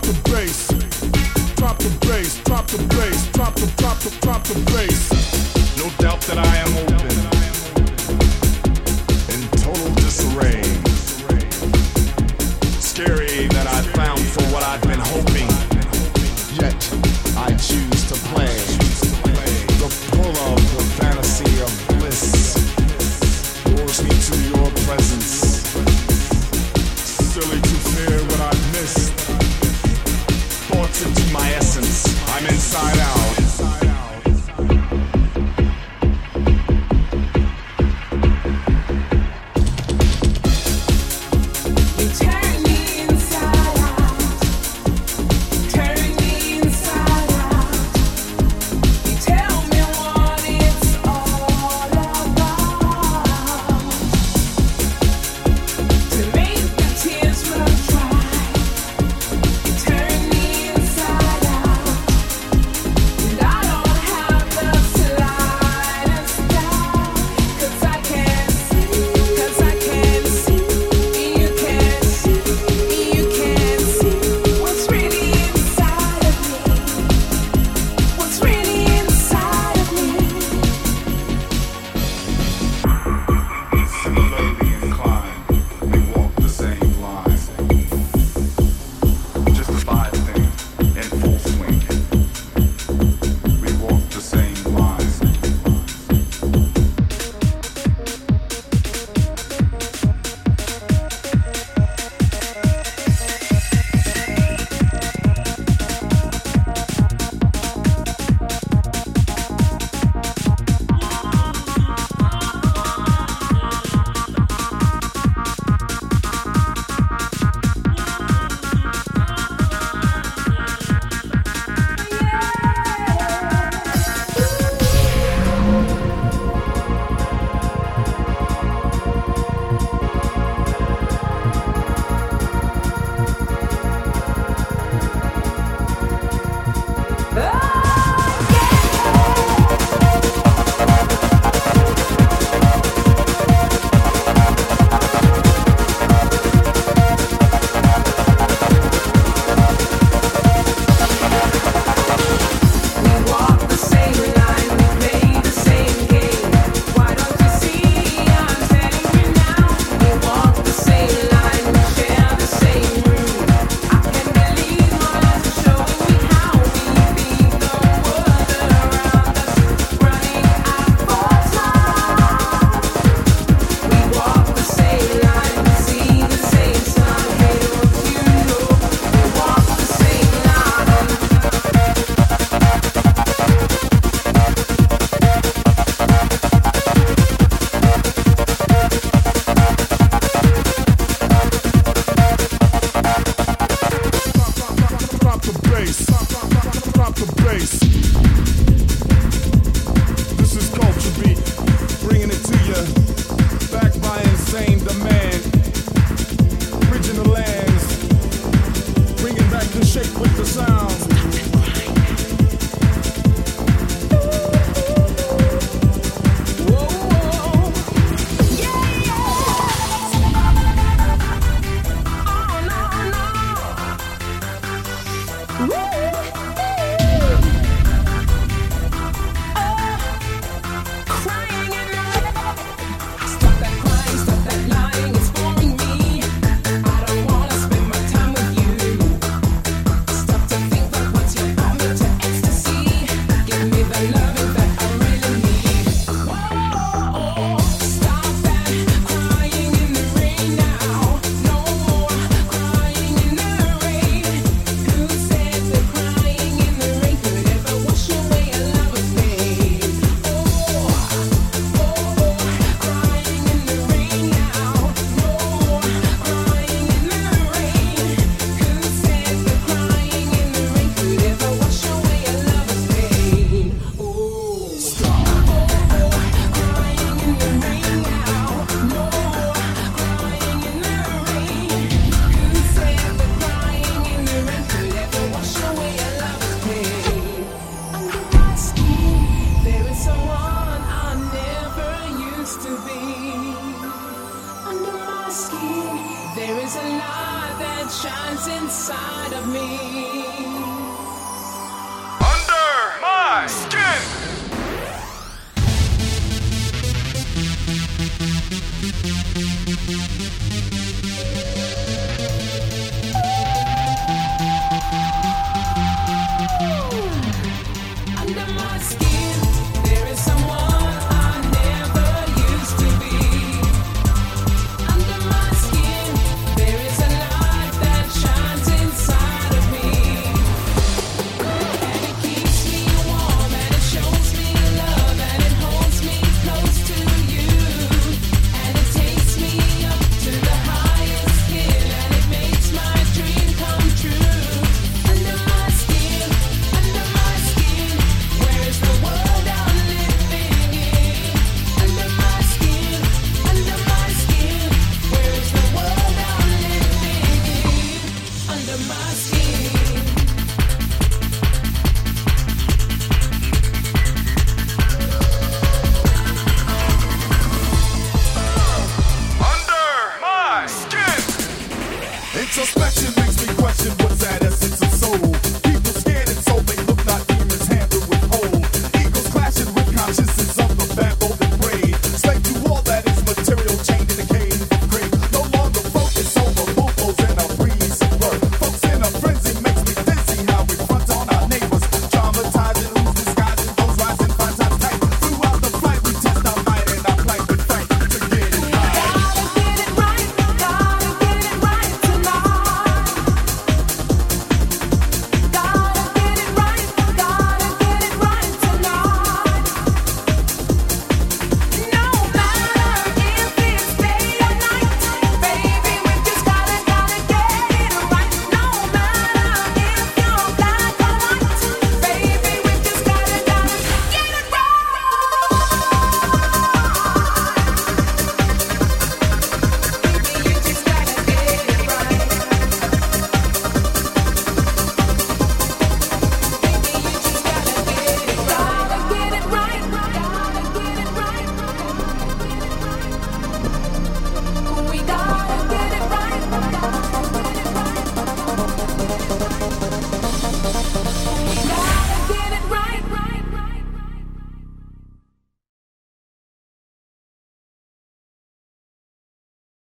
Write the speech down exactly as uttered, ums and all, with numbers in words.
Who said the inside of me. Under my skin. Under my skin, there is someone I never used to be. Under my skin, there is a light that shines inside of me. And it keeps me warm, and it shows me love, and it holds me close to you. And it takes me up to the highest hill, and it makes my dream come true. Under my skin, under my skin, where is the world I'm living in? Under my skin, under my skin, where is the world I'm living in? Under my skin.